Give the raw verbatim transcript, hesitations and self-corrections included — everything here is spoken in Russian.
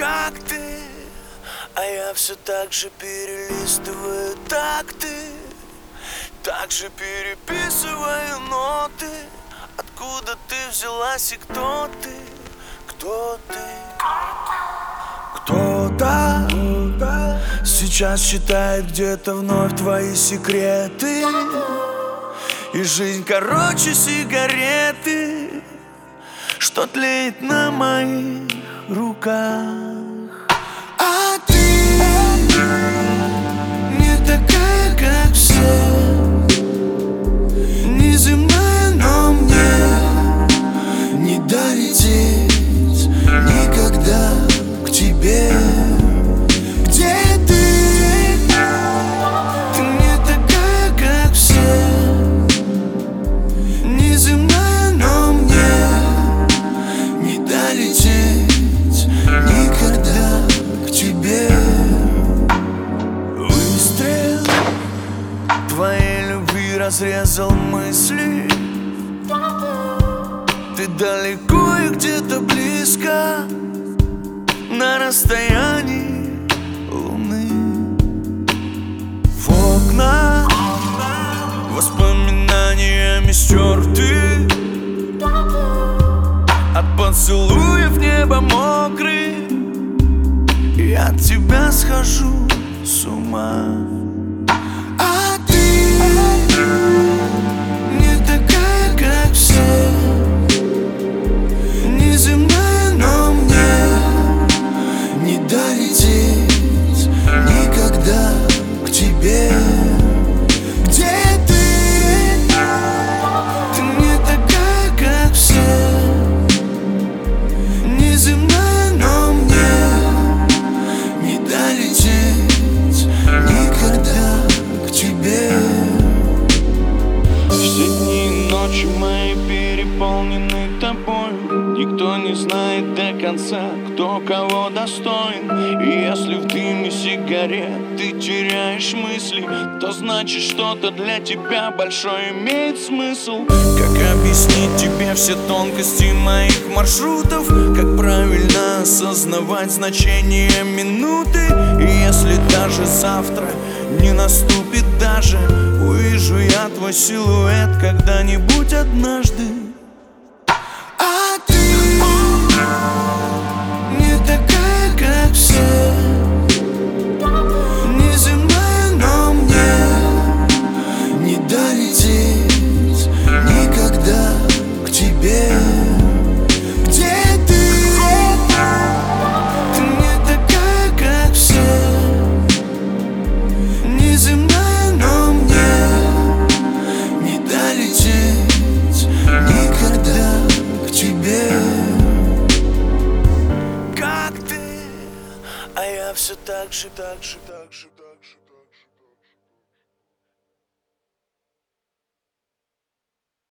как ты? А я все так же перелистываю такты, так же переписываю ноты. Откуда ты взялась и кто ты? Кто ты? Кто-то сейчас читает где-то вновь твои секреты, и жизнь короче сигареты, что тлеет на моих руках. А ты не такая, как все, неземная, но мне не долететь никогда к тебе. Где ты? Ты не такая, как все, неземная, но мне не долететь никогда к тебе. Выстрел твоей любви разрезал мысли. Ты далеко и где-то близко, на расстоянии луны. В окна воспоминаниями стерты, от поцелуев небо мокрый. Я от тебя схожу с ума. А ты не такая, как все, неземная, но мне не долететь никогда к тебе. Где ты? Ты не такая, как все, неземная, но мне не долететь никогда к тебе. Все дни и ночи мои переполнены тобой. Никто не знает до конца, кто кого достоин. И если в дыме сигарет ты теряешь мысли, то значит что-то для тебя большое имеет смысл. Как объяснить тебе все тонкости моих маршрутов? Как правильно осознавать значение минуты? И если даже завтра не наступит даже, увижу я твой силуэт когда-нибудь однажды. А ты не такая, как все, неземная, но мне не долететь никогда к тебе. Где ты? Ты не такая, как все, неземная, но мне не долететь никогда к тебе. Как ты? А я все так же, так же, так же.